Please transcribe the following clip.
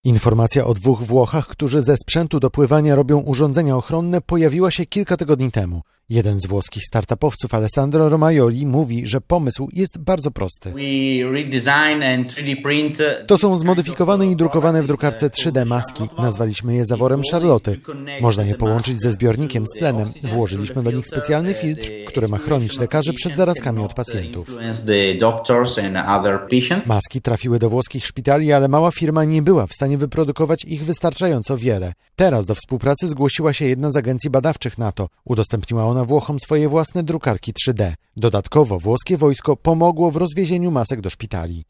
Informacja o 2 Włochach, którzy ze sprzętu do pływania robią urządzenia ochronne, pojawiła się kilka tygodni temu. Jeden z włoskich startupowców, Alessandro Romaioli, mówi, że pomysł jest bardzo prosty. To są zmodyfikowane i drukowane w drukarce 3D maski. Nazwaliśmy je zaworem Charlotte. Można je połączyć ze zbiornikiem z tlenem. Włożyliśmy do nich specjalny filtr, który ma chronić lekarzy przed zarazkami od pacjentów. Maski trafiły do włoskich szpitali, ale mała firma nie była w stanie wyprodukować ich wystarczająco wiele. Teraz do współpracy zgłosiła się jedna z agencji badawczych NATO. Udostępniła ona Włochom swoje własne drukarki 3D. Dodatkowo włoskie wojsko pomogło w rozwiezieniu masek do szpitali.